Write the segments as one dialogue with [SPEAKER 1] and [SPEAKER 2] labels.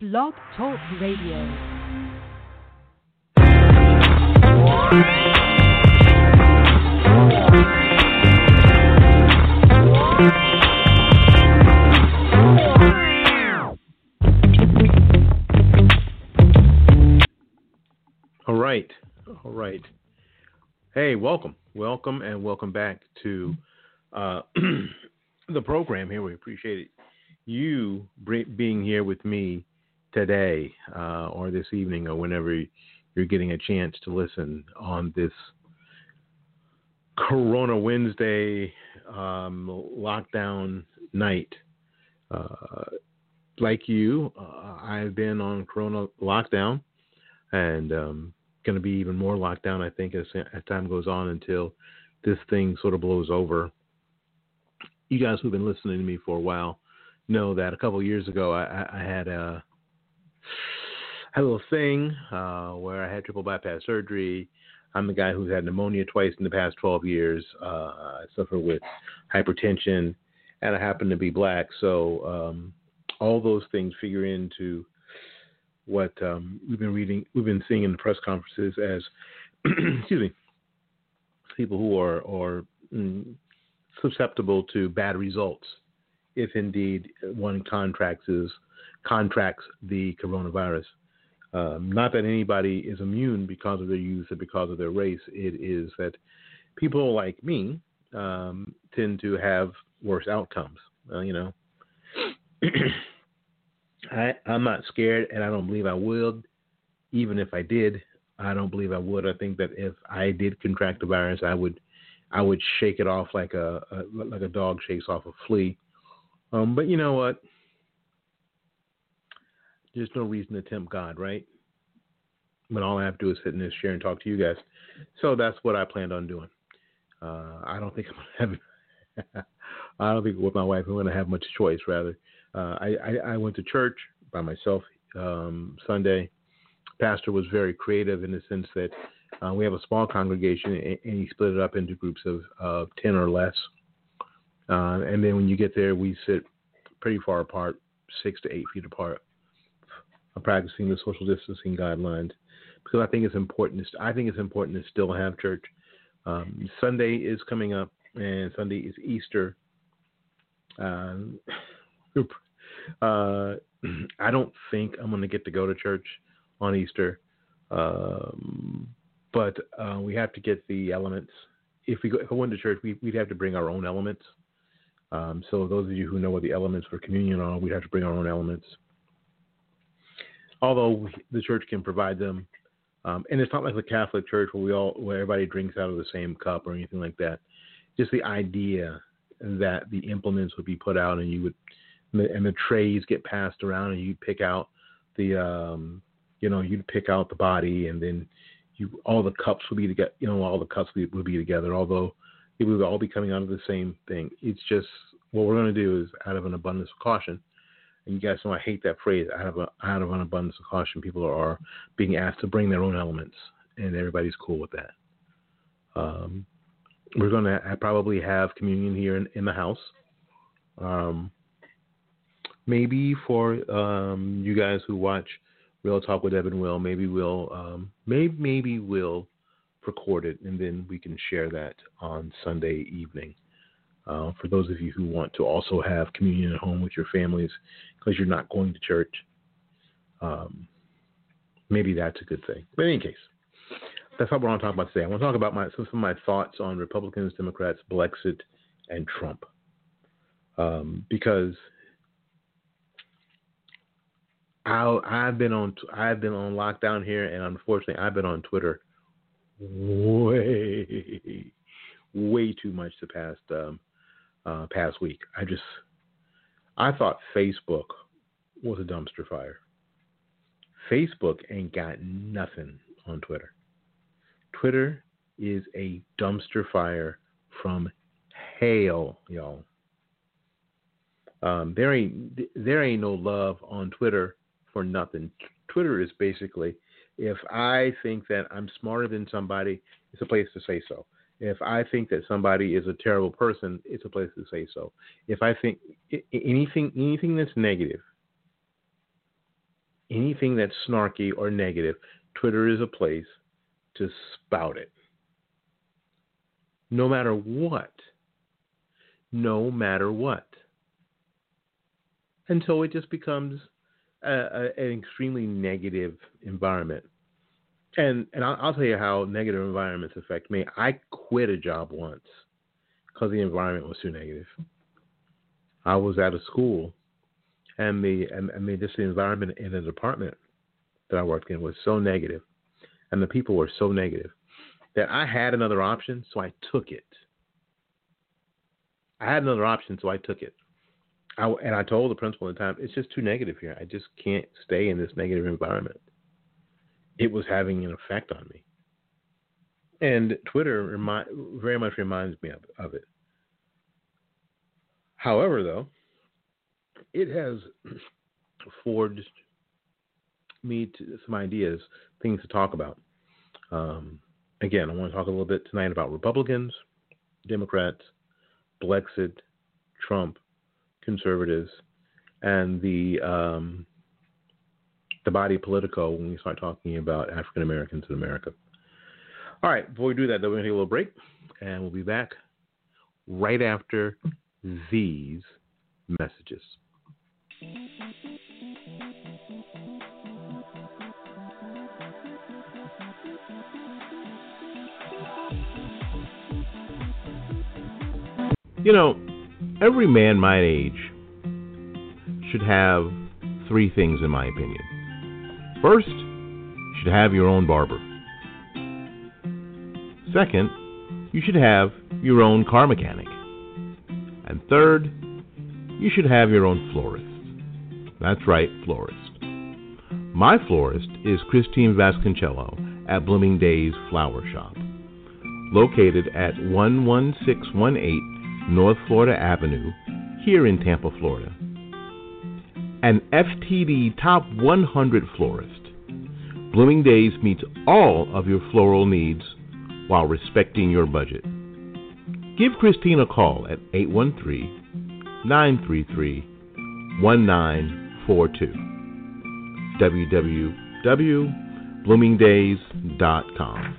[SPEAKER 1] Blog Talk Radio.
[SPEAKER 2] All right. Hey, welcome, and welcome back to the program here. We appreciate it. You being here with me today or this evening or whenever you're getting a chance to listen on this Corona Wednesday lockdown night. Like you, I've been on Corona lockdown and going to be even more lockdown, I think, as time goes on until this thing sort of blows over. You guys who've been listening to me for a while know that a couple of years ago I had a little thing where I had triple bypass surgery. I'm the guy who's had pneumonia twice in the past 12 years. I suffer with hypertension, and I happen to be black. So all those things figure into what we've been seeing in the press conferences as, excuse me, people who are susceptible to bad results if indeed one contracts the coronavirus. Not that anybody is immune because of their youth or because of their race. It is that people like me tend to have worse outcomes. I'm not scared, and I don't believe I would. Even if I did, I don't believe I would. I think that if I did contract the virus, I would shake it off like a dog shakes off a flea. But you know what? There's no reason to tempt God, right? When all I have to do is sit in this chair and talk to you guys. So that's what I planned on doing. I don't think I don't think with my wife I'm going to have much choice. Rather, I went to church by myself Sunday. Pastor was very creative in the sense that we have a small congregation, and he split it up into groups of 10 or less. And then when you get there, we sit pretty far apart, 6 to 8 feet apart, practicing the social distancing guidelines, because I think it's important. I think it's important to still have church. Sunday is coming up, and Sunday is Easter. I don't think I'm going to get to go to church on Easter, but we have to get the elements. If I went to church, we'd have to bring our own elements. So those of you who know what the elements for communion are, we'd have to bring our own elements. Although the church can provide them, and it's not like the Catholic Church where everybody drinks out of the same cup or anything like that. Just the idea that the implements would be put out and the trays get passed around and you pick out you'd pick out the body, and then all the cups will be together. All the cups will be together, although it will all be coming out of the same thing. It's just what we're going to do is out of an abundance of caution. And you guys know I hate that phrase. Out of an abundance of caution, people are being asked to bring their own elements, and everybody's cool with that. We're going to probably have communion here in the house. Maybe for you guys who watch Real Talk with Ebb and Will, maybe we'll record it, and then we can share that on Sunday evening. For those of you who want to also have communion at home with your families because you're not going to church, maybe that's a good thing. But in any case, that's not what I want to talk about today. I want to talk about some of my thoughts on Republicans, Democrats, Brexit, and Trump. Because I've been on lockdown here, and unfortunately, I've been on Twitter way too much the past week. I thought Facebook was a dumpster fire. Facebook ain't got nothing on Twitter. Twitter is a dumpster fire from hell, y'all. There ain't no love on Twitter for nothing. Twitter is basically, if I think that I'm smarter than somebody, it's a place to say so. If I think that somebody is a terrible person, it's a place to say so. If I think anything that's negative, anything that's snarky or negative, Twitter is a place to spout it. No matter what. No matter what. Until it just becomes an extremely negative environment. And I'll tell you how negative environments affect me. I quit a job once because the environment was too negative. I was at a school, and the environment in the department that I worked in was so negative, and the people were so negative that I had another option, so I took it. And I told the principal at the time, it's just too negative here. I just can't stay in this negative environment. It was having an effect on me. And Twitter very much reminds me of it. However, though, it has forged me some ideas, things to talk about. Again, I want to talk a little bit tonight about Republicans, Democrats, Brexit, Trump, conservatives, and the body politico when we start talking about African Americans in America. All right, before we do that, though, we're going to take a little break, and we'll be back right after these messages. You know, every man my age should have three things, in my opinion. First, you should have your own barber. Second, you should have your own car mechanic. And third, you should have your own florist. That's right, florist. My florist is Christine Vasconcello at Blooming Days Flower Shop, located at 11618 North Florida Avenue, here in Tampa, Florida. An FTD Top 100 florist, Blooming Days meets all of your floral needs while respecting your budget. Give Christine a call at 813-933-1942. www.bloomingdays.com.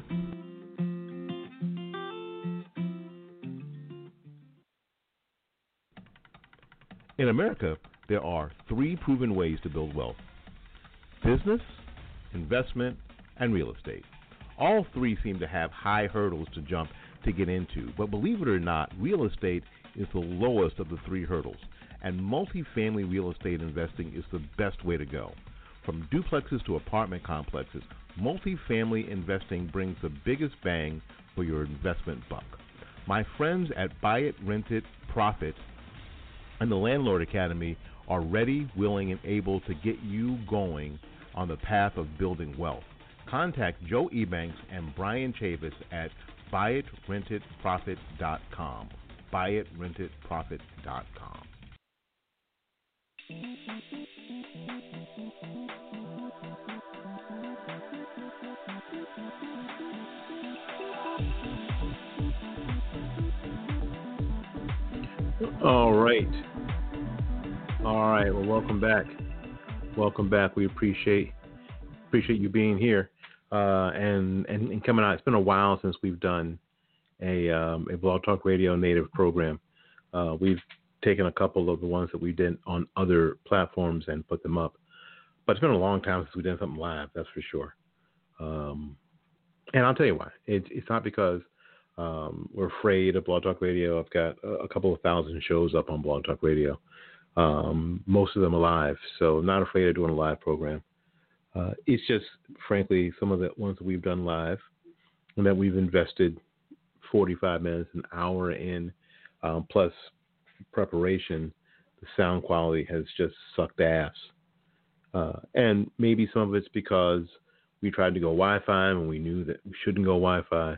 [SPEAKER 2] In America, there are three proven ways to build wealth: business, investment, and real estate. All three seem to have high hurdles to jump to get into, but believe it or not, real estate is the lowest of the three hurdles, and multifamily real estate investing is the best way to go. From duplexes to apartment complexes, multifamily investing brings the biggest bang for your investment buck. My friends at Buy It, Rent It, Profit, and the Landlord Academy are ready, willing, and able to get you going on the path of building wealth. Contact Joe Ebanks and Brian Chavis at buyitRentitProfit.com. buyitRentitProfit.com. All right. Well, welcome back. We appreciate you being here and coming out. It's been a while since we've done a Blog Talk Radio native program. We've taken a couple of the ones that we did on other platforms and put them up, but it's been a long time since we did something live. That's for sure. And I'll tell you why. It's not because we're afraid of Blog Talk Radio. I've got a couple of thousand shows up on Blog Talk Radio. Most of them are live, so I'm not afraid of doing a live program. It's just, frankly, some of the ones that we've done live and that we've invested 45 minutes, an hour in, plus preparation, the sound quality has just sucked ass. And maybe some of it's because we tried to go Wi-Fi and we knew that we shouldn't go Wi-Fi.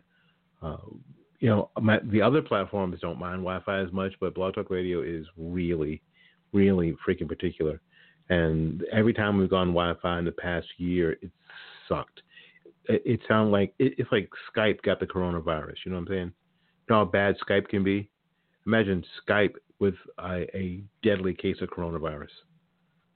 [SPEAKER 2] The other platforms don't mind Wi-Fi as much, but Blog Talk Radio is really, really freaking particular. And every time we've gone Wi-Fi in the past year, it sucked. It sounded like it's like Skype got the coronavirus. You know what I'm saying? You know how bad Skype can be? Imagine Skype with a deadly case of coronavirus.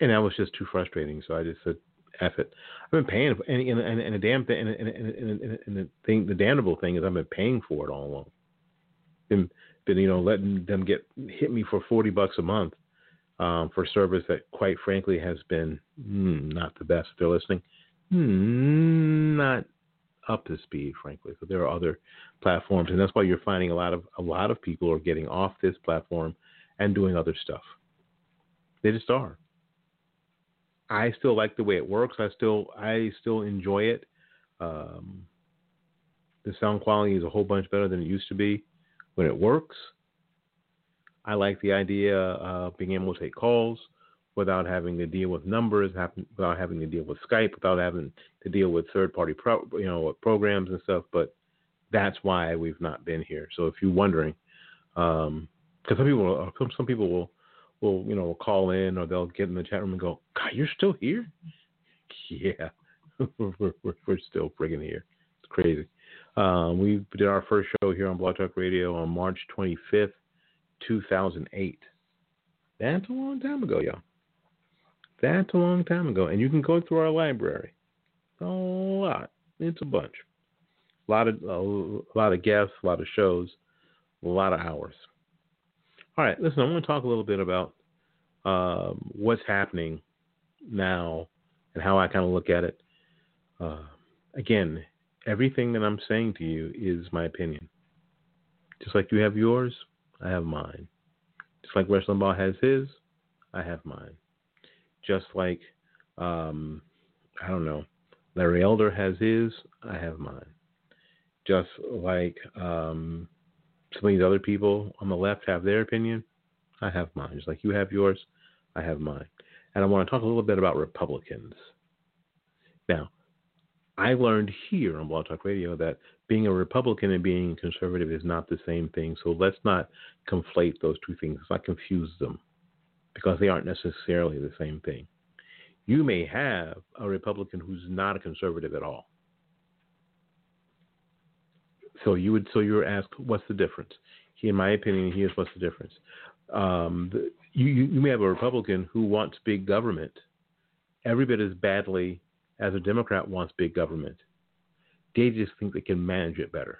[SPEAKER 2] And that was just too frustrating. So I just said, "F it." I've been paying, and the damn thing, and the thing, the damnable thing is, I've been paying for it all along. Been letting them hit me for $40 a month for service that, quite frankly, has been not the best. If they're listening, not up to speed, frankly. So there are other platforms, and that's why you're finding a lot of people are getting off this platform and doing other stuff. They just are. I still like the way it works. I still enjoy it. The sound quality is a whole bunch better than it used to be when it works. I like the idea of being able to take calls without having to deal with numbers, without having to deal with Skype, without having to deal with third-party programs and stuff. But that's why we've not been here. So if you're wondering, because some people will call in, or they'll get in the chat room and go, "God, you're still here?" Yeah, we're still friggin' here. It's crazy. We did our first show here on Blog Talk Radio on March 25th, 2008. That's a long time ago, y'all. That's a long time ago. And you can go through our library. A lot. It's a bunch. A lot of guests, a lot of shows, a lot of hours. All right, listen, I want to talk a little bit about what's happening now and how I kind of look at it. Again, everything that I'm saying to you is my opinion. Just like you have yours, I have mine. Just like Rush Limbaugh has his, I have mine. Just like, Larry Elder has his, I have mine. Just like some of these other people on the left have their opinion, I have mine. Just like you have yours, I have mine. And I want to talk a little bit about Republicans. Now, I learned here on Blog Talk Radio that being a Republican and being conservative is not the same thing. So let's not conflate those two things. Let's not confuse them, because they aren't necessarily the same thing. You may have a Republican who's not a conservative at all. So you're asked, what's the difference? In my opinion, here's what's the difference. You may have a Republican who wants big government every bit as badly as a Democrat wants big government. They just think they can manage it better.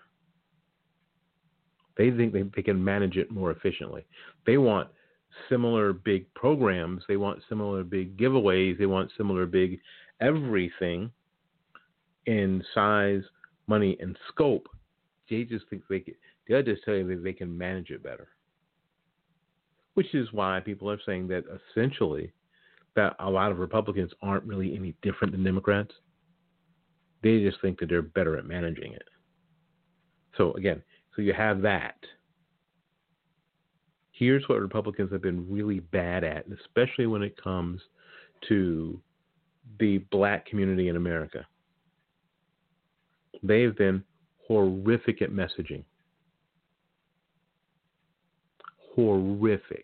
[SPEAKER 2] They think they can manage it more efficiently. They want similar big programs. They want similar big giveaways. They want similar big everything in size, money, and scope. They just think they'll just tell you that they can manage it better. Which is why people are saying that essentially that a lot of Republicans aren't really any different than Democrats. They just think that they're better at managing it. So again, so you have that. Here's what Republicans have been really bad at, especially when it comes to the black community in America. They've been horrific at messaging. Horrific.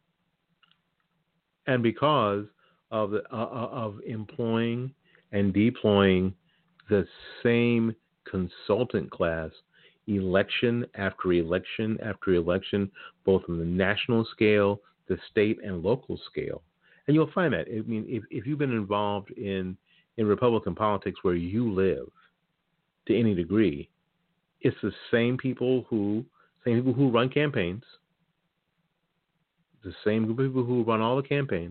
[SPEAKER 2] And because of employing and deploying the same consultant class election after election after election, both on the national scale, the state and local scale. And you'll find that. I mean, if you've been involved in Republican politics where you live to any degree, it's the same people who run campaigns, the same group of people who run all the campaigns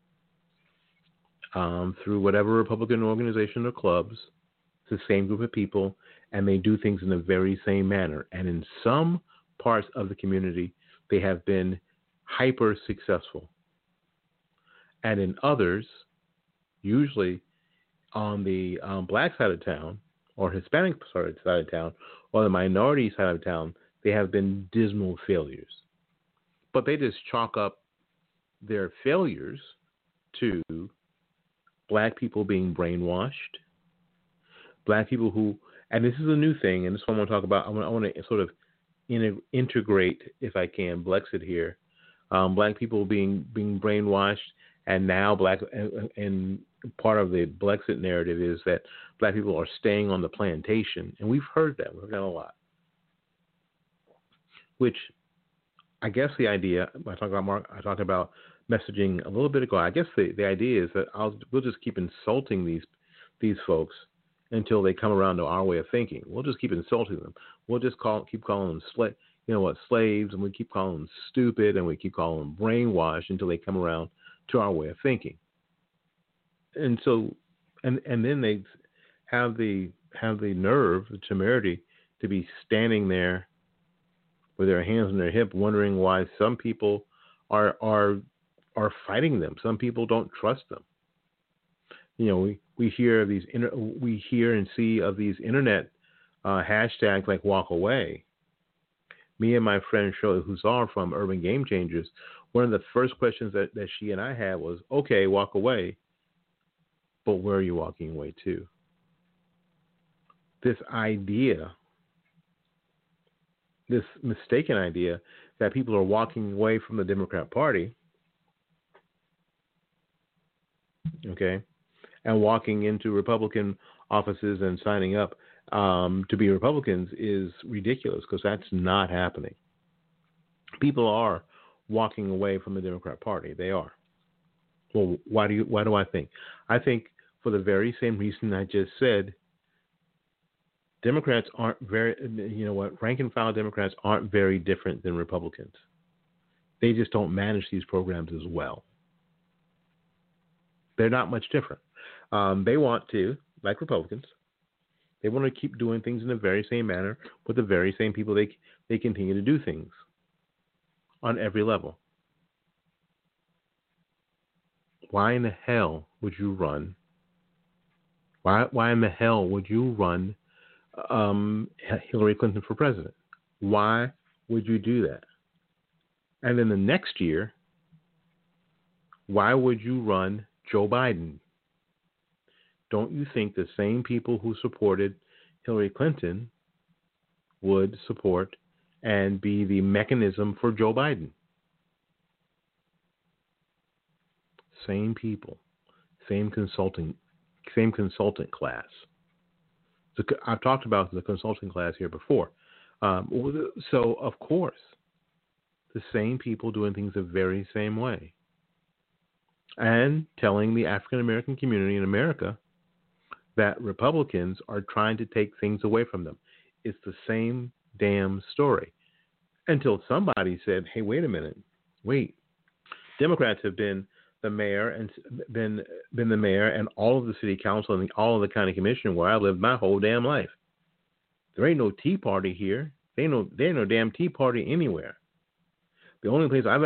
[SPEAKER 2] through whatever Republican organization or clubs. It's the same group of people, and they do things in the very same manner. And in some parts of the community, they have been hyper successful. And in others, usually on the black side of town, or Hispanic side of town, or the minority side of town, they have been dismal failures. But they just chalk up their failures to black people being brainwashed, black people who, and this is a new thing, and this is what I want to talk about. I want to sort of integrate, if I can, Blexit here. Black people being brainwashed, and now and part of the Blexit narrative is that black people are staying on the plantation, and we've heard that. We've heard that a lot. Which, I guess the idea I talk about messaging a little bit ago. I guess the idea is that we'll just keep insulting these folks until they come around to our way of thinking. We'll just keep insulting them. We'll just keep calling them slaves, and we keep calling them stupid, and we keep calling them brainwashed until they come around to our way of thinking. And so, and then they have the nerve, the temerity, to be standing there with their hands on their hip, wondering why some people are fighting them. Some people don't trust them. We hear we hear and see of these internet hashtags like walk away. Me and my friend Shirley Hussar from Urban Game Changers, one of the first questions that she and I had was, okay, walk away, but where are you walking away to? This idea, this mistaken idea that people are walking away from the Democrat Party, okay, and walking into Republican offices and signing up to be Republicans is ridiculous, because that's not happening. People are walking away from the Democrat Party. They are. Well, why do I think? I think for the very same reason I just said. Democrats aren't rank and file Democrats aren't very different than Republicans. They just don't manage these programs as well. They're not much different. They want to, like Republicans, they want to keep doing things in the very same manner with the very same people they continue to do things on every level. Why in the hell would you run? Why in the hell would you run Hillary Clinton for president? Why would you do that? And then the next year, why would you run Joe Biden? Don't you think the same people who supported Hillary Clinton would support and be the mechanism for Joe Biden? Same people, same consultant class. So I've talked about the consulting class here before. So, of course, the same people doing things the very same way. And telling the African American community in America that Republicans are trying to take things away from them. It's the same damn story. Until somebody said, hey, wait a minute. Wait. Democrats have been the mayor and been the mayor and all of the city council and all of the county commission where I lived my whole damn life. There ain't no Tea Party here. There ain't no damn Tea Party anywhere. The only place I've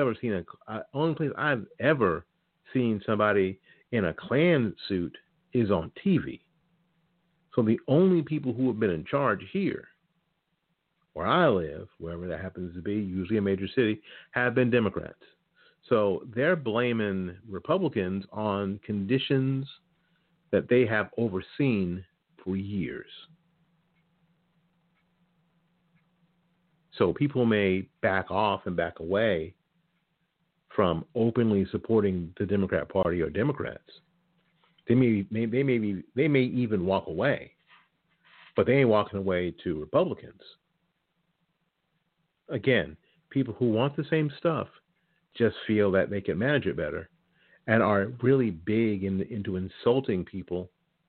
[SPEAKER 2] ever seen somebody in a Klan suit is on TV. So the only people who have been in charge here, where I live, wherever that happens to be, usually a major city, have been Democrats. So they're blaming Republicans on conditions that they have overseen for years. So people may back off and back away from openly supporting the Democrat Party or Democrats. They may even walk away, but they ain't walking away to Republicans. Again, people who want the same stuff just feel that they can manage it better and are really big into insulting people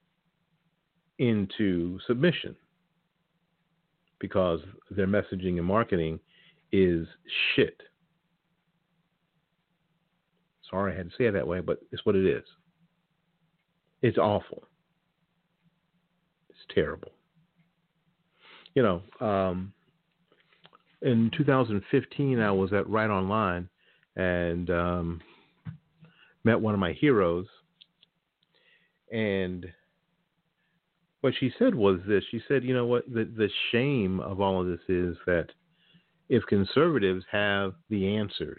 [SPEAKER 2] into submission because their messaging and marketing is shit. Sorry I had to say it that way, but it's what it is. It's awful. It's terrible. In 2015, I was at Right Online and met one of my heroes. And what she said was this. She said, you know what, the shame of all of this is that if conservatives have the answers,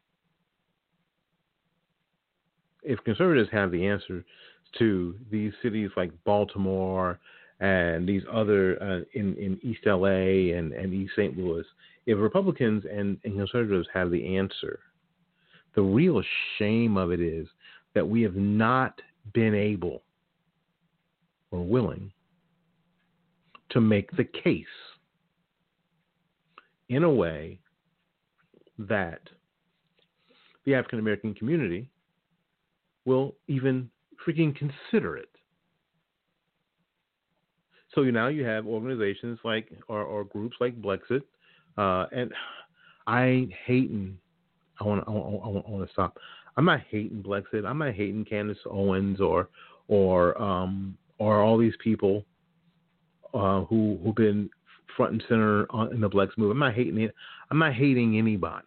[SPEAKER 2] to these cities like Baltimore and these other in East LA and East St. Louis, if Republicans and conservatives have the answer, the real shame of it is that we have not been able or willing to make the case in a way that the African American community will even freaking consider it. So now you have organizations like or groups like Blexit, and I want to stop. I'm not hating Blexit. I'm not hating Candace Owens or all these people who've been front and center in the Blex move. I'm not hating it. I'm not hating anybody.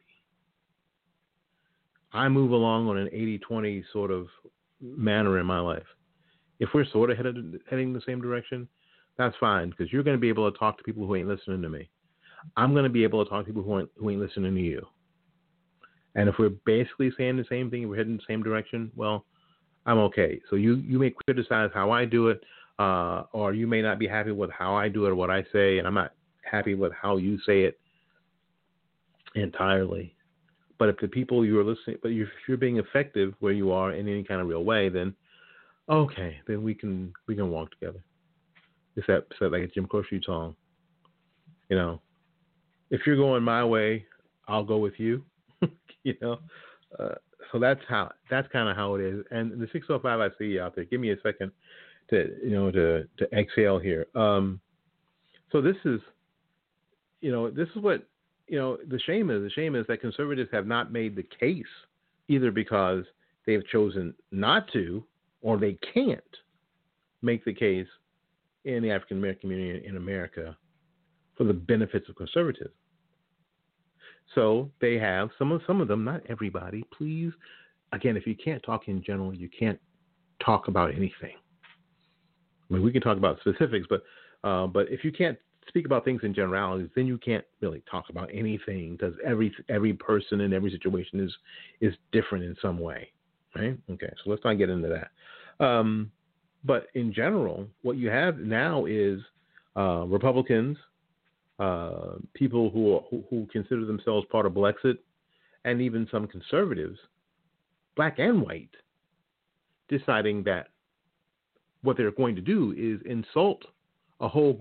[SPEAKER 2] I move along on an 80-20 sort of manner in my life. If we're sort of heading the same direction, that's fine, because you're going to be able to talk to people who ain't listening to me. I'm going to be able to talk to people who ain't listening to you. And if we're basically saying the same thing, we're heading the same direction, well, I'm okay. So you may criticize how I do it, or you may not be happy with how I do it or what I say, and I'm not happy with how you say it entirely. But if the people you're listening, but if you're being effective where you are in any kind of real way, then okay, then we can walk together. It's that like a Jim Croce song, you know. If you're going my way, I'll go with you, you know. So that's kind of how it is. And the 605, I see you out there. Give me a second to exhale here. So this is what. The shame is that conservatives have not made the case, either because they've chosen not to or they can't make the case in the African American community in America for the benefits of conservatism. So they have some of them, not everybody. Please, again, if you can't talk in general, you can't talk about anything. I mean, we can talk about specifics, but if you can't speak about things in generalities, then you can't really talk about anything, because every person in every situation is different in some way, right? Okay, so let's not get into that. But in general, what you have now is Republicans, people who consider themselves part of Blexit, and even some conservatives, black and white, deciding that what they're going to do is insult a whole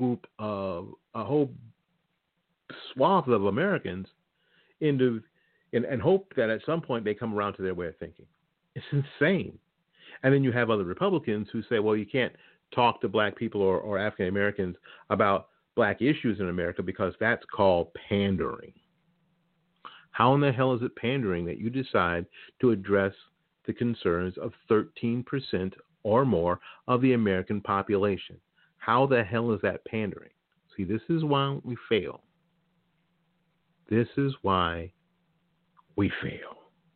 [SPEAKER 2] swath of Americans and hope that at some point they come around to their way of thinking. It's insane. And then you have other Republicans who say, well, you can't talk to black people or African Americans about black issues in America because that's called pandering. How in the hell is it pandering that you decide to address the concerns of 13% or more of the American population? How the hell is that pandering? See, this is why we fail. This is why we fail.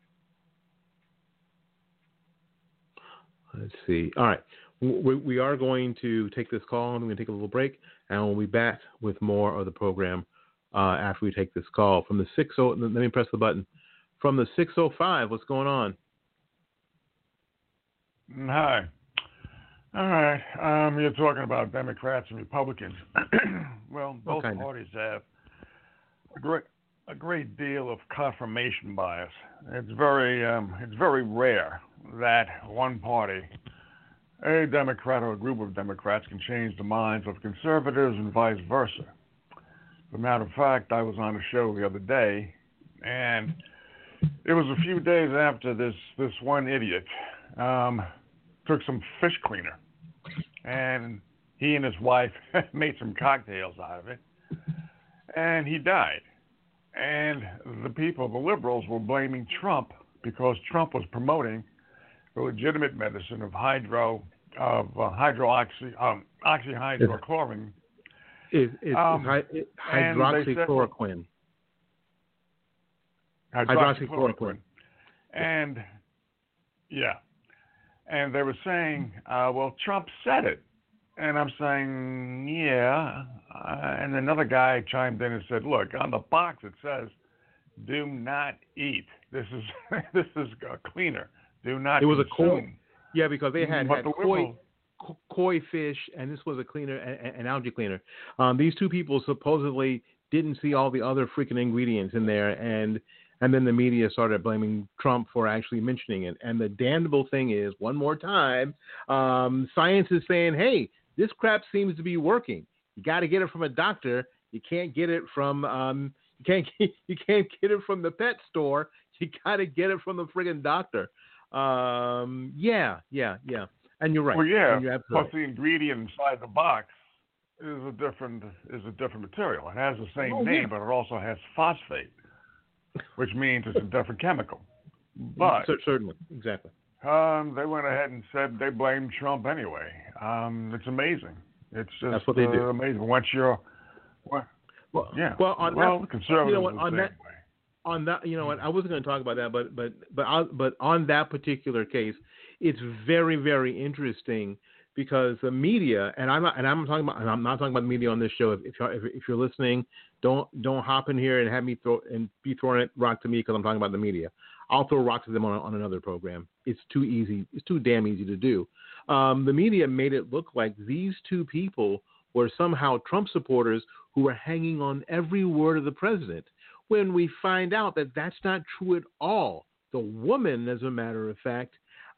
[SPEAKER 2] Let's see. All right. We are going to take this call, and we're going to take a little break, and we'll be back with more of the program after we take this call. From the 60, let me press the button. From the 605, what's going on?
[SPEAKER 3] Hi. All right. You're talking about Democrats and Republicans. Well, both parties have a great deal of confirmation bias. It's very rare that one party, a Democrat or a group of Democrats, can change the minds of conservatives and vice versa. As a matter of fact, I was on a show the other day, and it was a few days after this one idiot took some fish cleaner, and he and his wife made some cocktails out of it, and he died. And the liberals were blaming Trump because Trump was promoting the legitimate medicine of oxyhydrochloroquine.
[SPEAKER 2] Hydroxychloroquine.
[SPEAKER 3] Hydroxychloroquine. And yeah. And they were saying, well, Trump said it. And I'm saying, yeah. And another guy chimed in and said, look, on the box it says, do not eat. This is a cleaner. Do not consume. It was a koi.
[SPEAKER 2] Yeah, because they had koi fish, and this was a cleaner, an algae cleaner. These two people supposedly didn't see all the other freaking ingredients in there, and then the media started blaming Trump for actually mentioning it. And the damnable thing is, one more time, science is saying, hey, this crap seems to be working. You got to get it from a doctor. You can't get it from you can't get it from the pet store. You got to get it from the friggin' doctor. Yeah. And you're right.
[SPEAKER 3] Well, yeah.
[SPEAKER 2] You're
[SPEAKER 3] Plus, the ingredient inside the box is a different material. It has the same name, but it also has phosphate, which means it's a different chemical. But
[SPEAKER 2] certainly, exactly.
[SPEAKER 3] They went ahead and said they blamed Trump anyway. It's amazing. It's just
[SPEAKER 2] that's what they do.
[SPEAKER 3] Amazing. Once you're, conservatives
[SPEAKER 2] on that, you know what? I wasn't going to talk about that, but on that particular case, it's very, very interesting because the media, and I'm not talking about the media on this show. If you're listening, don't hop in here and have me be throwing rock to me because I'm talking about the media. I'll throw rocks at them on another program. It's too easy. It's too damn easy to do. The media made it look like these two people were somehow Trump supporters who were hanging on every word of the president, when we find out that that's not true at all. The woman, as a matter of fact,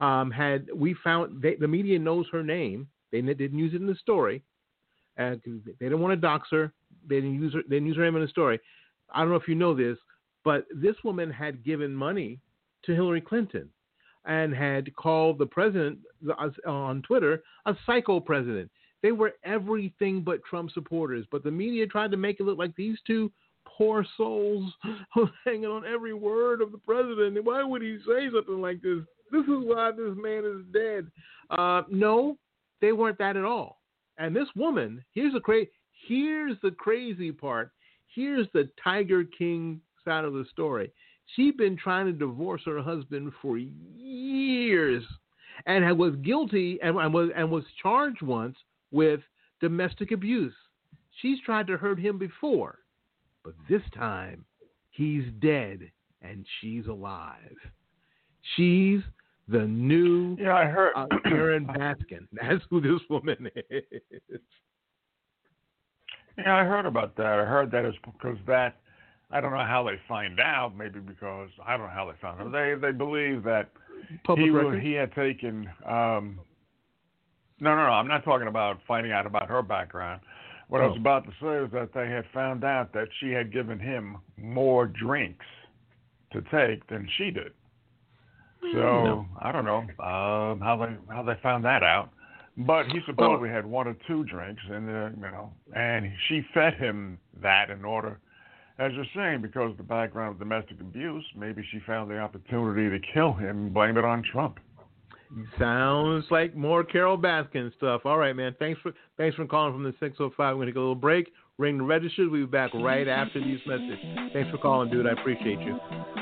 [SPEAKER 2] the media knows her name. They didn't use it in the story. They didn't want to dox her. They didn't use her name in the story. I don't know if you know this, but this woman had given money to Hillary Clinton and had called the president on Twitter a psycho president. They were everything but Trump supporters, but the media tried to make it look like these two poor souls hanging on every word of the president. Why would he say something like this? This is why this man is dead. No, they weren't that at all. And this woman, here's the crazy part. Here's the Tiger King side of the story. She'd been trying to divorce her husband for years, and was guilty and was charged once with domestic abuse. She's tried to hurt him before, but this time he's dead and she's alive. She's the new
[SPEAKER 3] I heard
[SPEAKER 2] Karen Baskin. That's who this woman is.
[SPEAKER 3] Yeah, I heard about that. I heard that is because that, I don't know how they find out. Maybe because I don't know how they found out. They believe that he had taken. No. I'm not talking about finding out about her background. What I was about to say is that they had found out that she had given him more drinks to take than she did. So I don't know how they found that out. But he supposedly had one or two drinks, and she fed him that in order, as you're saying, because of the background of domestic abuse. Maybe she found the opportunity to kill him and blame it on Trump.
[SPEAKER 2] Sounds like more Carol Baskin stuff. All right, man. Thanks for calling from the 605. We're going to take a little break. Ring the registers. We'll be back right after these messages. Thanks for calling, dude. I appreciate you.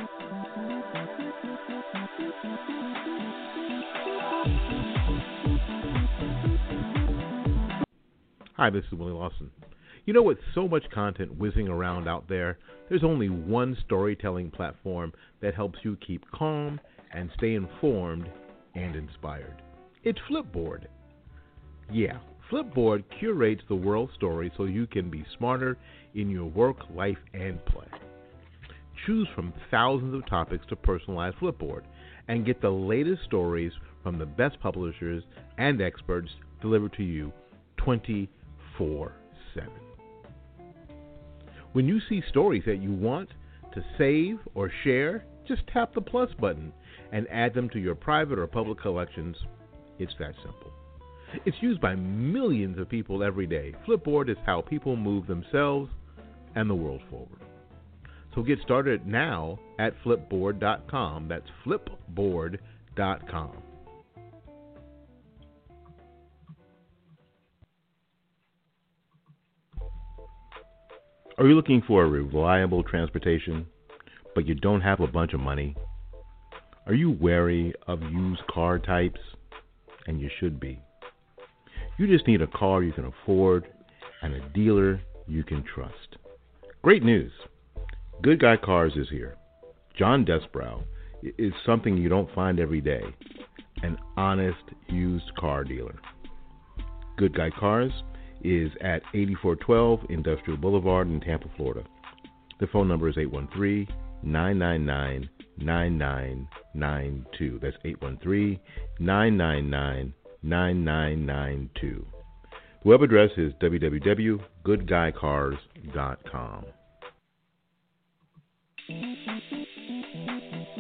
[SPEAKER 2] Hi, this is Willie Lawson. You know, with so much content whizzing around out there, there's only one storytelling platform that helps you keep calm and stay informed and inspired. It's Flipboard. Yeah, Flipboard curates the world story so you can be smarter in your work, life, and play. Choose from thousands of topics to personalize Flipboard and get the latest stories from the best publishers and experts delivered to you 24/7. When you see stories that you want to save or share, just tap the plus button and add them to your private or public collections. It's that simple. It's used by millions of people every day. Flipboard is how people move themselves and the world forward. So get started now at flipboard.com. That's flipboard.com. Are you looking for a reliable transportation, but you don't have a bunch of money? Are you wary of used car types? And you should be. You just need a car you can afford and a dealer you can trust. Great news. Good Guy Cars is here. John Desbrow is something you don't find every day. An honest used car dealer. Good Guy Cars is at 8412 Industrial Boulevard in Tampa, Florida. The phone number is 813-999-9992. That's 813-999-9992. The web address is www.goodguycars.com.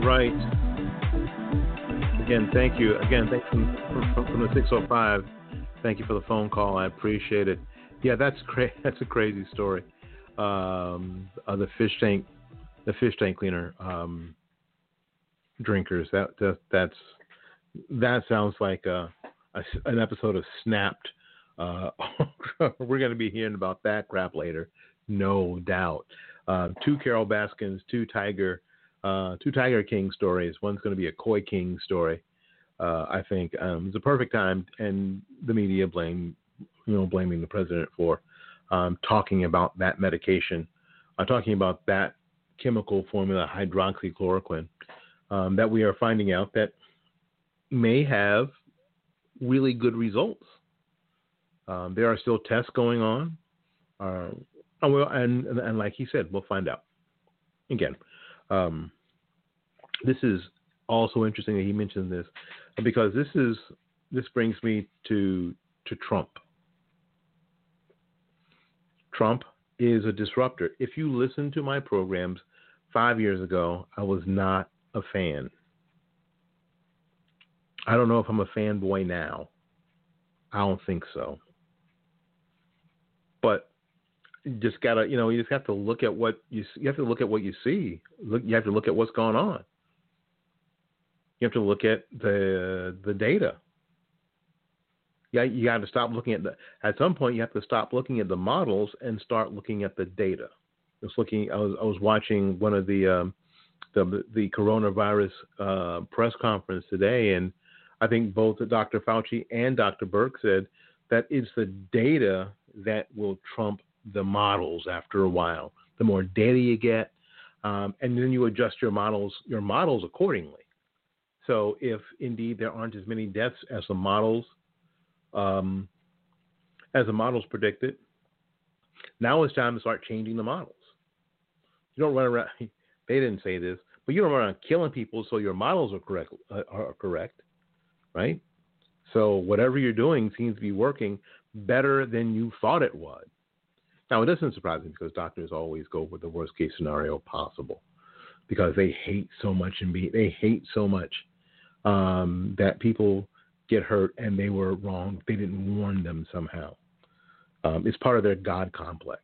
[SPEAKER 2] right. Again, thank you. Again, thanks from the 605. Thank you for the phone call. I appreciate it. Yeah, that's a crazy story. The fish tank cleaner drinkers. That sounds like an episode of Snapped. We're going to be hearing about that crap later, no doubt. Two Carol Baskins, two Tiger King stories. One's going to be a Koi King story. I think it's a perfect time, and the media blaming the president for talking about that medication, talking about that chemical formula, hydroxychloroquine, that we are finding out that may have really good results. There are still tests going on, and like he said, we'll find out. Again, this is also interesting that he mentioned this, because this brings me to Trump. Trump is a disruptor. If you listen to my programs 5 years ago, I was not a fan. I don't know if I'm a fanboy now. I don't think so. But you just have to look at what you have to look at what you see. You have to look at what's going on. You have to look at the data. Yeah, you got to stop looking at some point you have to stop looking at the models and start looking at the data. I was watching one of the coronavirus press conference today, and I think both Dr. Fauci and Dr. Birx said that it's the data that will trump the models after a while. The more data you get, and then you adjust your models accordingly. So if indeed there aren't as many deaths as the models predicted, now it's time to start changing the models. You don't run around. They didn't say this, but you don't run around killing people so your models are correct, right? So whatever you're doing seems to be working better than you thought it would. Now, it doesn't surprise me, because doctors always go with the worst case scenario possible, because they hate so much that people get hurt and they were wrong. They didn't warn them somehow. It's part of their God complex.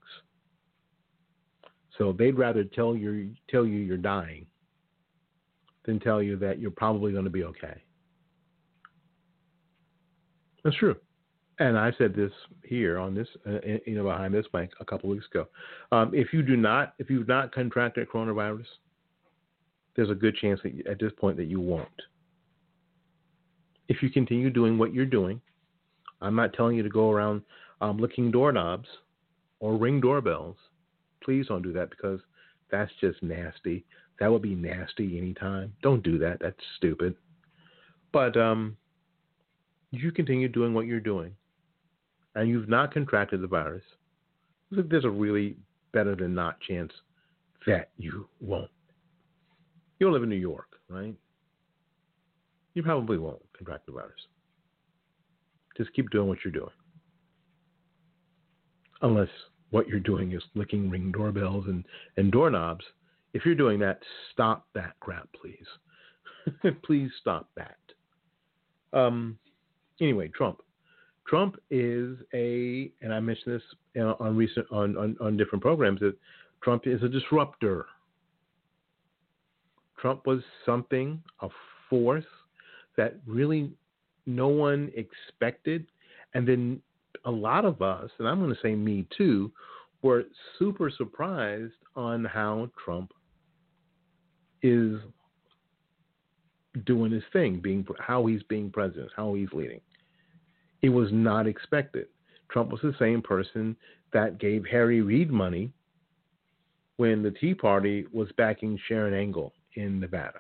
[SPEAKER 2] So they'd rather tell you you're dying than tell you that you're probably going to be okay. That's true. And I said this here on this, behind this mic a couple weeks ago. If you've not contracted coronavirus, there's a good chance that at this point that you won't. If you continue doing what you're doing, I'm not telling you to go around licking doorknobs or ring doorbells. Please don't do that, because that's just nasty. That would be nasty anytime. Don't do that. That's stupid. But you continue doing what you're doing, and you've not contracted the virus, there's a really better than not chance that you won't. You don't live in New York, right? You probably won't contract the virus. Just keep doing what you're doing. Unless what you're doing is licking ring doorbells and doorknobs. If you're doing that, stop that crap, please. Please stop that. Anyway, Trump. Trump is and I mentioned this on different programs, that Trump is a disruptor. Trump was a force that really no one expected. And then a lot of us, and I'm going to say me too, were super surprised on how Trump is doing his thing, how he's being president, how he's leading. It was not expected. Trump was the same person that gave Harry Reid money when the Tea Party was backing Sharon Angle in Nevada.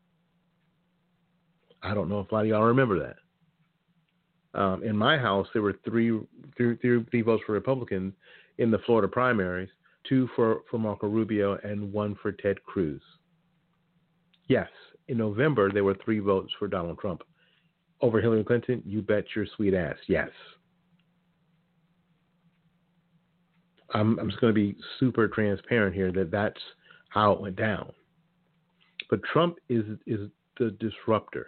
[SPEAKER 2] I don't know if a lot of y'all remember that. In my house, there were three votes for Republicans in the Florida primaries, 2 for Marco Rubio and 1 for Ted Cruz. Yes, in November, there were 3 votes for Donald Trump. Over Hillary Clinton, you bet your sweet ass, yes. I'm just going to be super transparent here that that's how it went down. But Trump is the disruptor.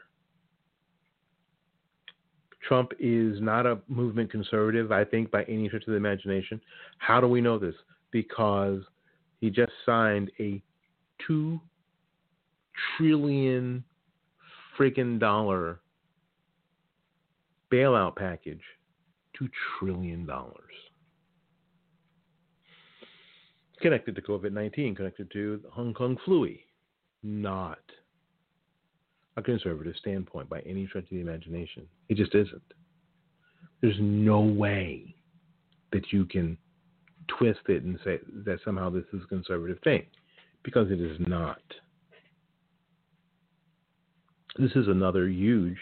[SPEAKER 2] Trump is not a movement conservative, I think, by any stretch of the imagination. How do we know this? Because he just signed a $2 trillion freaking dollar bailout package. $2 trillion. Connected to COVID-19, connected to the Hong Kong flu. Not a conservative standpoint by any stretch of the imagination. It just isn't. There's no way that you can twist it and say that somehow this is a conservative thing, because it is not. This is another huge,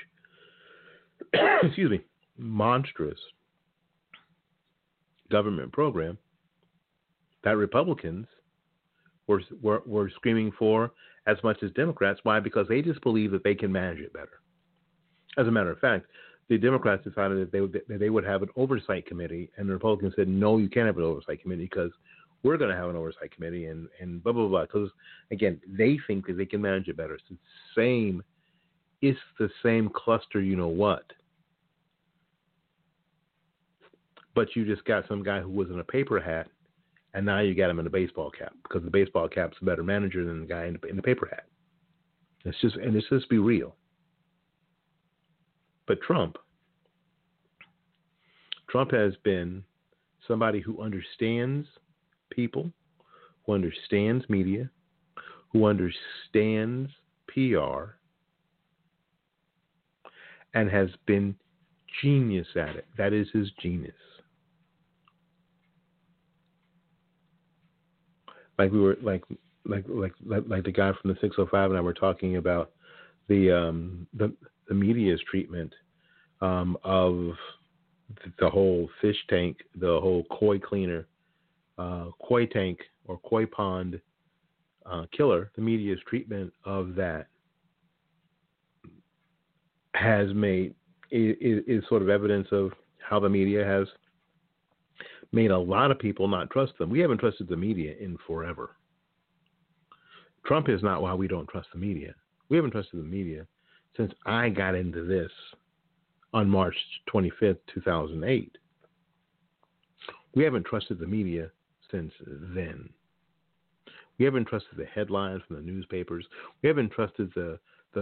[SPEAKER 2] monstrous government program that Republicans were screaming for as much as Democrats. Why? Because they just believe that they can manage it better. As a matter of fact, the Democrats decided that they would have an oversight committee, and the Republicans said, no, you can't have an oversight committee because we're going to have an oversight committee and blah, blah, blah. Because, again, they think that they can manage it better. It's the same cluster, you know what. But you just got some guy who was in a paper hat, and now you got him in a baseball cap, because the baseball cap's a better manager than the guy in the paper hat. Let's just be real. But Trump has been somebody who understands people, who understands media, who understands PR, and has been genius at it. That is his genius. Like we were like the guy from the 605 and I were talking about the media's treatment of the whole fish tank, the whole koi cleaner, koi tank or koi pond killer. The media's treatment of that is sort of evidence of how the media has made a lot of people not trust them. We haven't trusted the media in forever. Trump is not why we don't trust the media. We haven't trusted the media since I got into this on March 25th, 2008. We haven't trusted the media since then. We haven't trusted the headlines from the newspapers. We haven't trusted the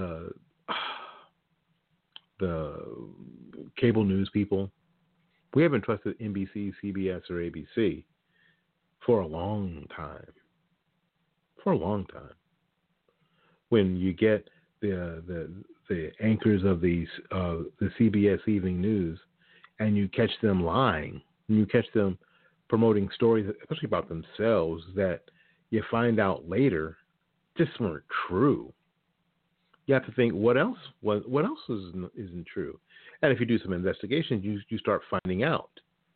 [SPEAKER 2] cable news people. We haven't trusted NBC, CBS, or ABC for a long time. For a long time. When you get the anchors of the CBS Evening News, and you catch them lying, and you catch them promoting stories, especially about themselves, that you find out later just weren't true. You have to think, what else isn't true? And if you do some investigation, you start finding out.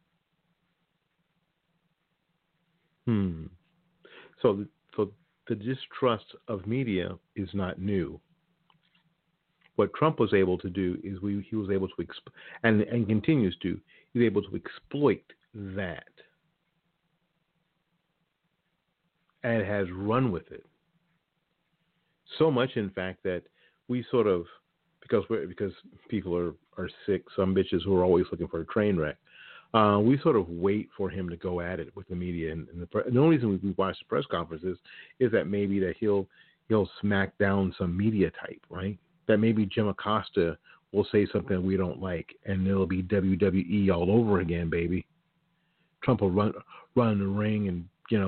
[SPEAKER 2] So the distrust of media is not new. What Trump was able to do is he was able to and continues to, he's able to exploit that, and has run with it. So much, in fact, that we sort of, because people are sick, some bitches who are always looking for a train wreck, we sort of wait for him to go at it with the media. And the only reason we watch the press conferences is that maybe that he'll smack down some media type, right? That maybe Jim Acosta will say something we don't like, and it'll be WWE all over again, baby. Trump will run the ring and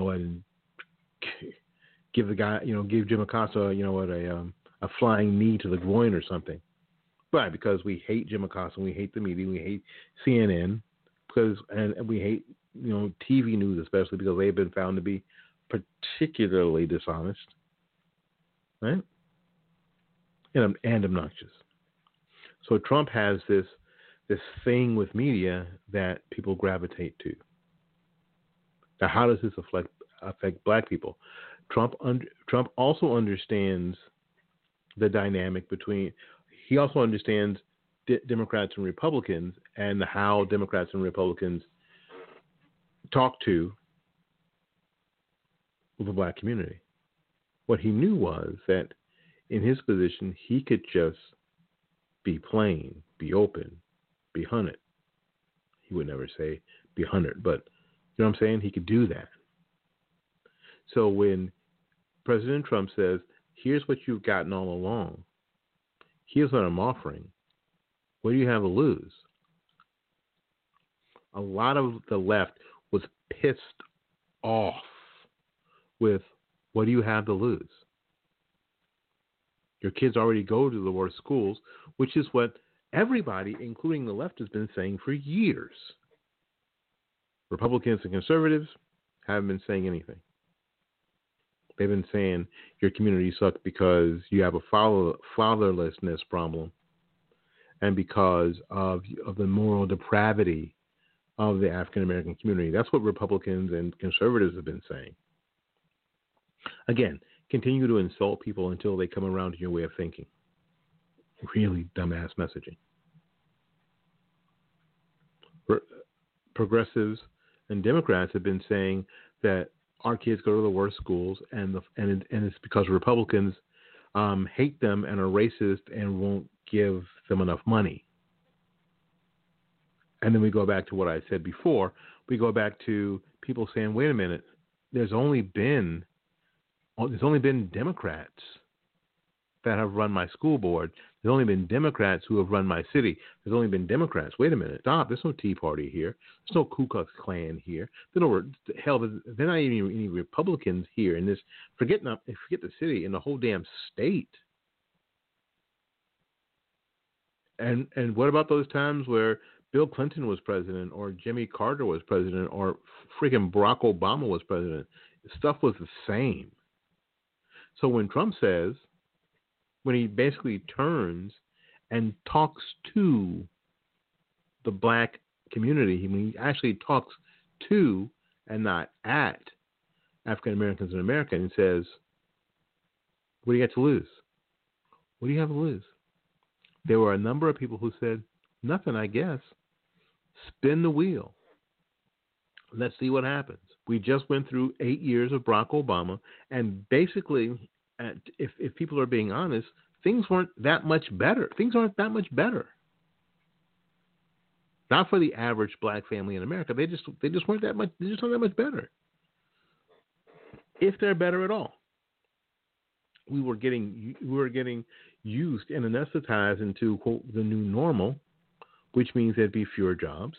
[SPEAKER 2] give the guy, give Jim Acosta, a flying knee to the groin or something. But because we hate Jim Acosta, we hate the media, we hate CNN, and we hate TV news, especially because they've been found to be particularly dishonest, right? And obnoxious. So Trump has this thing with media that people gravitate to. Now, how does this affect black people? Trump also understands the dynamic between. He also understands Democrats and Republicans and how Democrats and Republicans talk to the black community. What he knew was that in his position, he could just be plain, be open, be hunted. He would never say be hunted, but you know what I'm saying? He could do that. So when President Trump says, here's what you've gotten all along, here's what I'm offering, what do you have to lose? A lot of the left was pissed off with, what do you have to lose? Your kids already go to the worst schools, which is what everybody, including the left, has been saying for years. Republicans and conservatives haven't been saying anything. They've been saying your community sucks because you have a fatherlessness problem and because of the moral depravity of the African American community. That's what Republicans and conservatives have been saying. Again, continue to insult people until they come around to your way of thinking. Really dumbass messaging. Progressives and Democrats have been saying that our kids go to the worst schools, and it's because Republicans hate them and are racist and won't give them enough money. And then we go back to what I said before. We go back to people saying, wait a minute, there's only been Democrats that have run my school board. There's only been Democrats who have run my city. There's only been Democrats. Wait a minute, stop. There's no Tea Party here. There's no Ku Klux Klan here. They're not even any Republicans here in this. Forget the city and the whole damn state. And what about those times where Bill Clinton was president, or Jimmy Carter was president, or freaking Barack Obama was president? Stuff was the same. So when Trump says, when he basically turns and talks to the black community, he actually talks to and not at African Americans in America, and says, what do you got to lose? What do you have to lose? There were a number of people who said, nothing, I guess. Spin the wheel. Let's see what happens. We just went through 8 years of Barack Obama, and basically, if people are being honest, things weren't that much better. Things aren't that much better. Not for the average black family in America. They just weren't that much. They just aren't that much better. If they're better at all, we were getting used and anesthetized into, quote, the new normal, which means there'd be fewer jobs.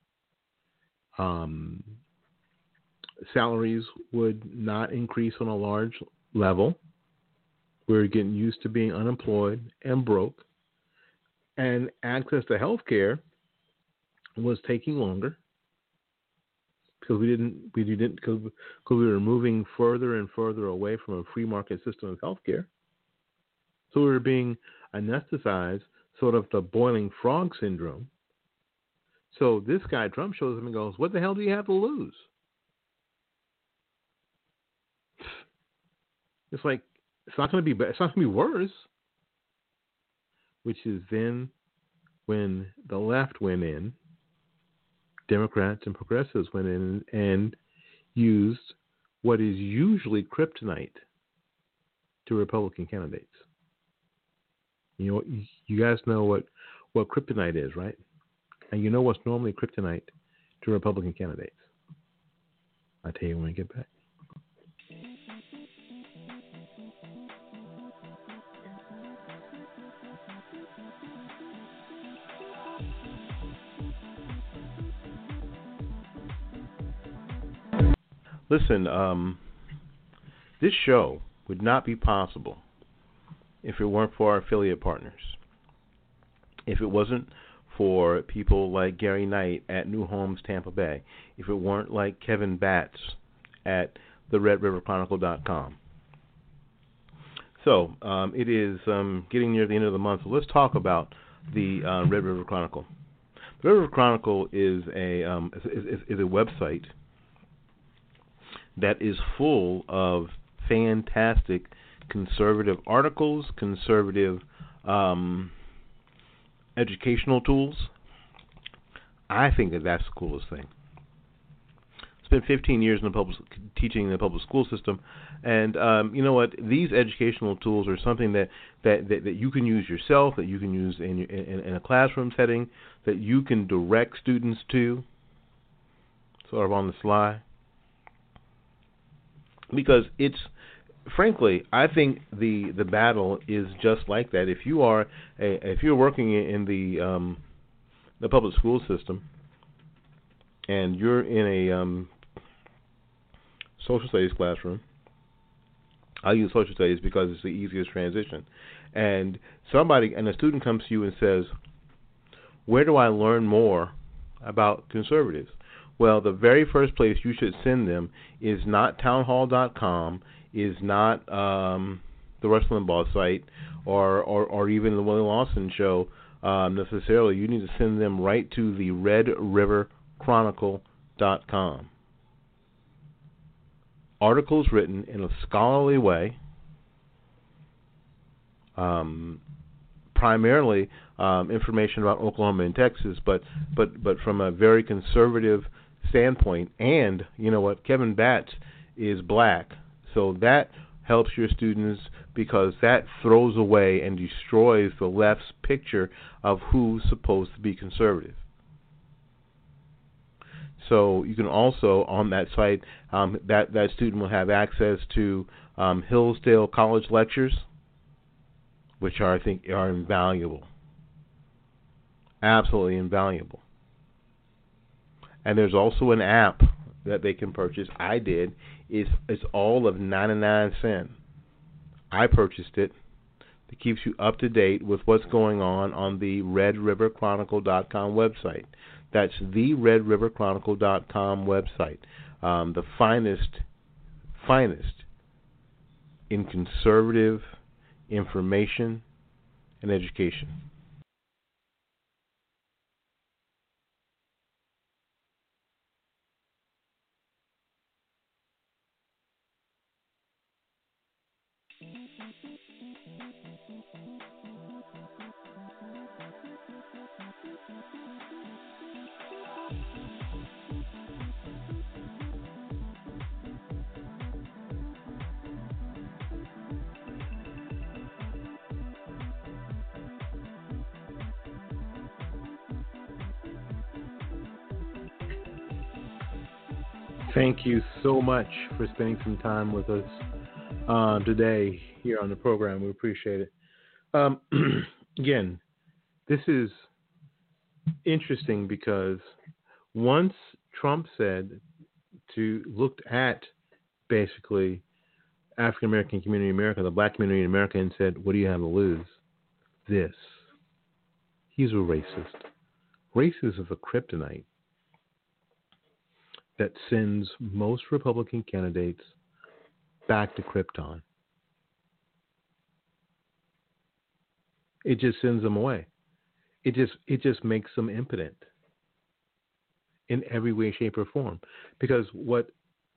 [SPEAKER 2] Salaries would not increase on a large level. We were getting used to being unemployed and broke. And access to health care was taking longer because we were moving further and further away from a free market system of health care. So we were being anesthetized, sort of the boiling frog syndrome. So this guy, Trump, shows up and goes, what the hell do you have to lose? It's like, it's not going to be worse. Which is then when the left went in, Democrats and progressives went in and used what is usually kryptonite to Republican candidates. You guys know what kryptonite is, right? And you know what's normally kryptonite to Republican candidates. I'll tell you when we get back. Listen, this show would not be possible if it weren't for our affiliate partners. If it wasn't for people like Gary Knight at New Homes Tampa Bay. If it weren't like Kevin Batts at theredriverchronicle.com. So it is getting near the end of the month. So let's talk about the Red River Chronicle. The Red River Chronicle is a website that is full of fantastic conservative articles, conservative educational tools. I think that's the coolest thing. spent 15 years in the teaching in the public school system, and you know what? These educational tools are something that you can use yourself, that you can use in a classroom setting, that you can direct students to, sort of on the sly. Because it's, frankly, I think the battle is just like that. If you're working in the public school system, and you're in a social studies classroom, I use social studies because it's the easiest transition. And a student comes to you and says, "Where do I learn more about conservatives?" Well, the very first place you should send them is not townhall.com, is not the Rush Limbaugh site, or even the Willie Lawson show necessarily. You need to send them right to the RedRiverChronicle.com. Articles written in a scholarly way, primarily information about Oklahoma and Texas, but from a very conservative standpoint. And you know what? Kevin Batts is black, so that helps your students because that throws away and destroys the left's picture of who's supposed to be conservative. So you can also, on that site, that student will have access to Hillsdale College lectures, which I think are invaluable. Absolutely invaluable. And there's also an app that they can purchase. I did. It's all of 99 cents. I purchased it. It keeps you up to date with what's going on the RedRiverChronicle.com website. That's the RedRiverChronicle.com website. The finest in conservative information and education. Thank you so much for spending some time with us today here on the program. We appreciate it. Again, this is interesting because once Trump looked at basically African American community in America, the black community in America, and said, "What do you have to lose?" This. He's a racist. Racism is a kryptonite that sends most Republican candidates back to Krypton. It just sends them away. It just makes them impotent in every way, shape, or form. Because what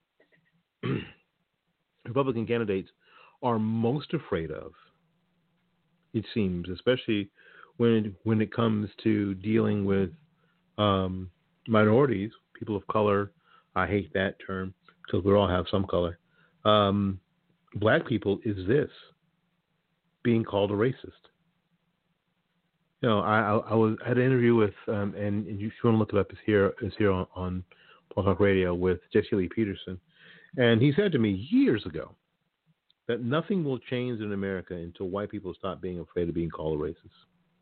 [SPEAKER 2] Republican candidates are most afraid of, it seems, especially when it comes to dealing with minorities, people of color. I hate that term because we all have some color. Black people is this, being called a racist. You know, I had an interview with, and if you want to look it up, it's here on Blog Talk Radio with Jesse Lee Peterson. And he said to me years ago that nothing will change in America until white people stop being afraid of being called a racist.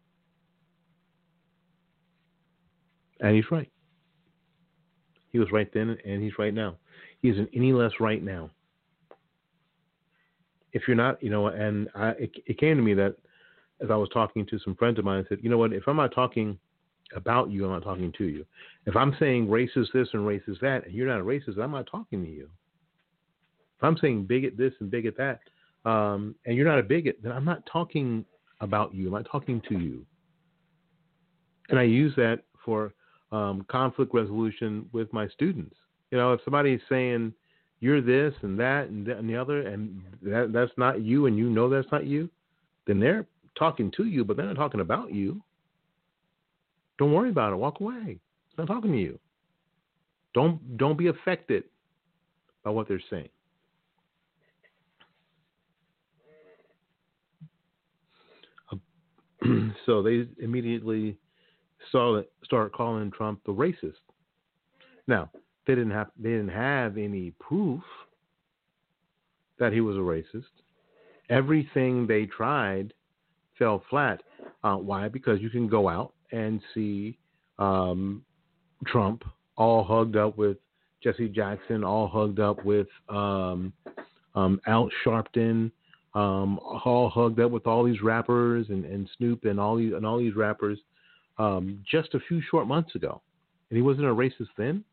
[SPEAKER 2] And he's right. He was right then, and he's right now. He isn't any less right now. If you're not, and it came to me that as I was talking to some friends of mine, I said, you know what, if I'm not talking about you, I'm not talking to you. If I'm saying racist this and racist that, and you're not a racist, I'm not talking to you. If I'm saying bigot this and bigot that, and you're not a bigot, then I'm not talking about you. I'm not talking to you. And I use that for conflict resolution with my students. If somebody's saying you're this and that and the other, and that's not you, and that's not you, then they're talking to you, but they're not talking about you. Don't worry about it. Walk away. It's not talking to you. Don't be affected by what they're saying. So they immediately start calling Trump the racist. Now, they didn't have any proof that he was a racist. Everything they tried fell flat. Why? Because you can go out and see Trump all hugged up with Jesse Jackson, all hugged up with Al Sharpton, all hugged up with all these rappers and Snoop and all these rappers just a few short months ago, and he wasn't a racist then.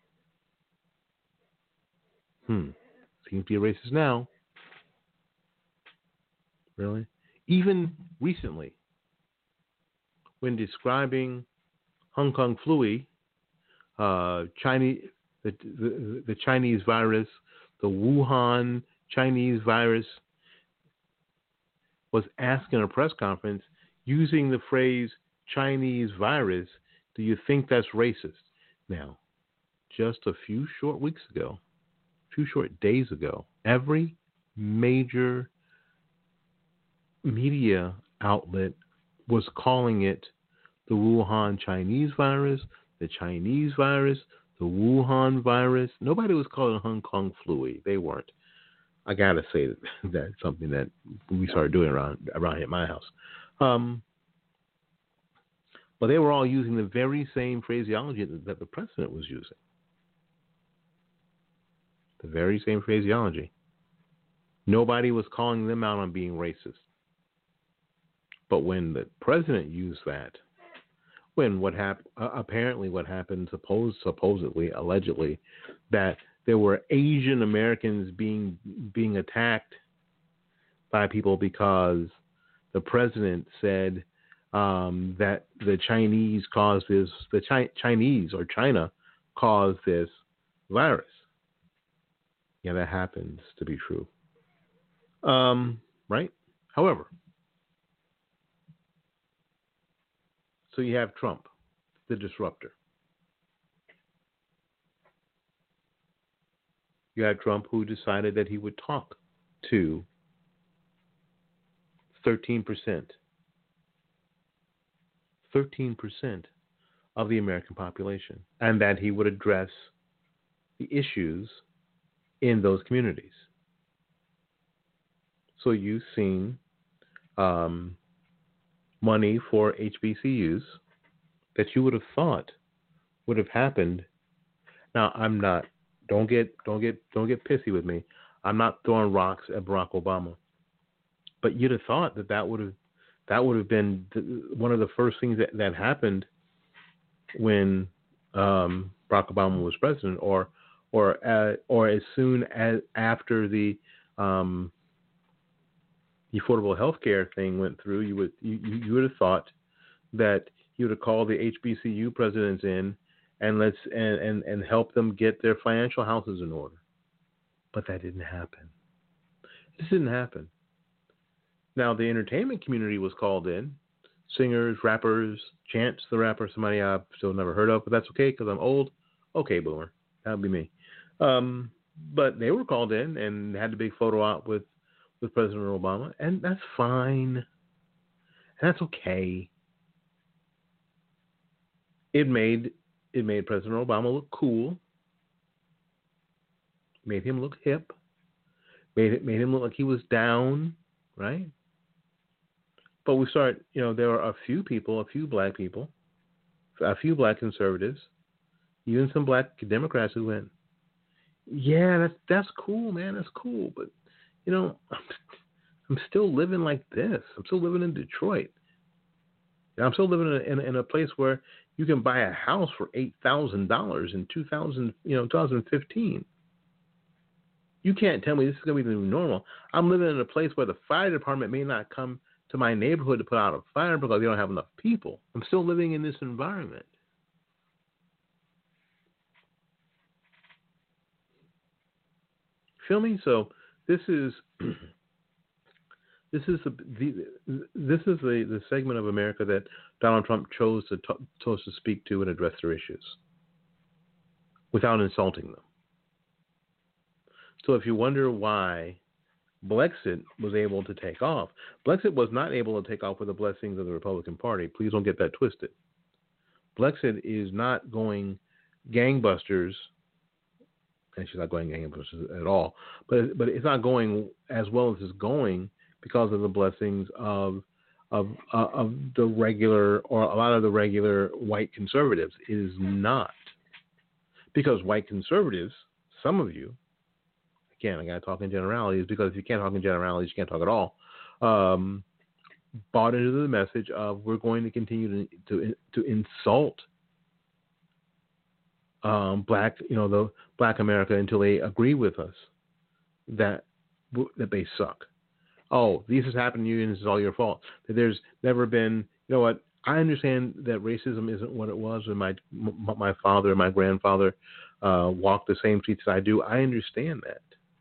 [SPEAKER 2] Seems to be a racist now. Really? Even recently, when describing Hong Kong flu, Chinese, the Chinese virus, the Wuhan Chinese virus, was asked in a press conference using the phrase Chinese virus, do you think that's racist? Now, just a few short days ago, every major media outlet was calling it the Wuhan Chinese virus, the Chinese virus, the Wuhan virus. Nobody was calling it Hong Kong flu. They weren't. I gotta say that's something that we started doing around here at my house. But they were all using the very same phraseology that the president was using. The very same phraseology. Nobody was calling them out on being racist. But when the president used that, apparently what happened, supposedly, allegedly, that there were Asian Americans being attacked by people because the president said that the Chinese caused this, Chinese or China caused this virus. Yeah, that happens to be true. Right? However, so you have Trump, the disruptor. You had Trump who decided that he would talk to 13% of the American population, and that he would address the issues in those communities. So you've seen money for HBCUs that you would have thought would have happened. Now, I'm not. Don't get pissy with me. I'm not throwing rocks at Barack Obama, but you'd have thought that would have been one of the first things that happened when Barack Obama was president, or as soon as after the affordable health care thing went through, you would have thought that you would have called the HBCU presidents in and help them get their financial houses in order. But that didn't happen. This didn't happen. Now, the entertainment community was called in. Singers, rappers, Chance the Rapper, somebody I've still never heard of, but that's okay because I'm old. Okay, boomer. That would be me. But they were called in and had a big photo op with President Obama, and that's fine. And that's okay. It made President Obama look cool. Made him look hip. Made him look like he was down, right? But we start, there are a few black people, a few black conservatives, even some black Democrats who went, yeah, that's cool, man, that's cool, but I'm still living like this. I'm still living in Detroit. I'm still living in a place where you can buy a house for $8,000 in 2015. You can't tell me this is going to be the new normal. I'm living in a place where the fire department may not come to my neighborhood to put out a fire because they don't have enough people. I'm still living in this environment. Feel me? So this is the segment of America that Donald Trump chose to speak to and address their issues. without insulting them. So if you wonder why Brexit was able to take off, Brexit was not able to take off with the blessings of the Republican Party. Please don't get that twisted. Brexit is not going gangbusters, and she's not going gangbusters at all, but it's not going as well as it's going because of the blessings of the regular, or a lot of the regular white conservatives. It is not. Because white conservatives, some of you, again, I got to talk in generalities, because if you can't talk in generalities, you can't talk at all, bought into the message of we're going to continue to insult the Black America until they agree with us that they suck. Oh, this has happened to you and this is all your fault. There's never been, you know what, I understand that racism isn't what it was when my father and my grandfather walked the same streets I do. I understand that.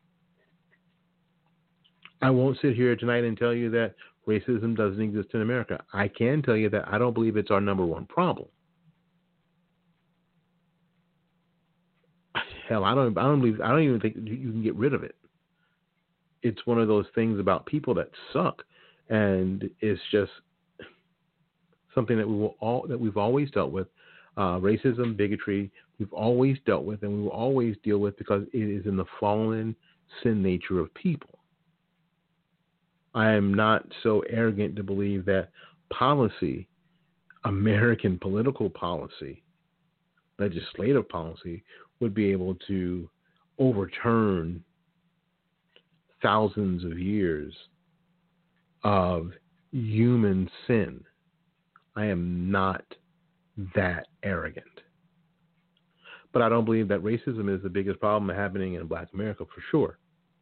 [SPEAKER 2] I won't sit here tonight and tell you that racism doesn't exist in America. I can tell you that I don't believe it's our number one problem. Hell, I don't even think you can get rid of it. It's one of those things about people that suck, and it's just something that we've always dealt with. Racism, bigotry, we've always dealt with, and we will always deal with, because it is in the fallen sin nature of people. I am not so arrogant to believe that policy, American political policy, legislative policy, would be able to overturn thousands of years of human sin. I am not that arrogant. But I don't believe that racism is the biggest problem happening in Black America, for sure.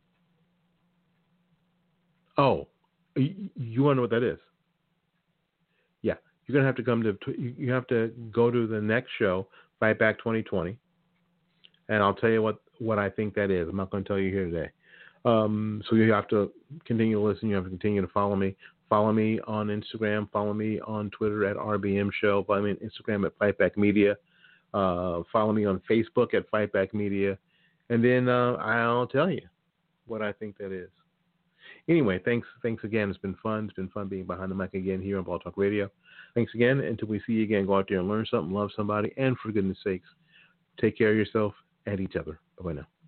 [SPEAKER 2] Oh, you want to know what that is? Yeah, you're going to have to you have to go to the next show, Fight Back 2020, and I'll tell you what I think that is. I'm not going to tell you here today. So you have to continue to listen. You have to continue to follow me. Follow me on Instagram. Follow me on Twitter at RBM Show. Follow me on Instagram at Fightback Media. Follow me on Facebook at Fightback Media. And then I'll tell you what I think that is. Anyway, thanks again. It's been fun. It's been fun being behind the mic again here on Blog Talk Radio. Thanks again. Until we see you again, go out there and learn something, love somebody, and for goodness sakes, take care of yourself and each other. Bye-bye now.